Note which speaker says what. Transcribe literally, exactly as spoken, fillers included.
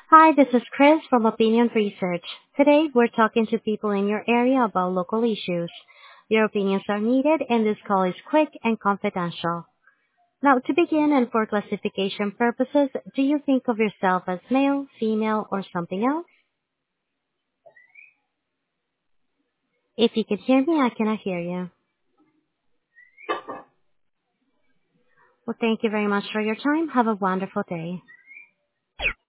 Speaker 1: Hi, this is Chris from Opinion Research. Today, we're talking to people in your area about local issues. Your opinions are needed, and this call is quick and confidential. Now, to begin and for classification purposes, do you think of yourself as male, female, or something else? If you can hear me, I cannot hear you. Well, thank you very much for your time. Have a wonderful day.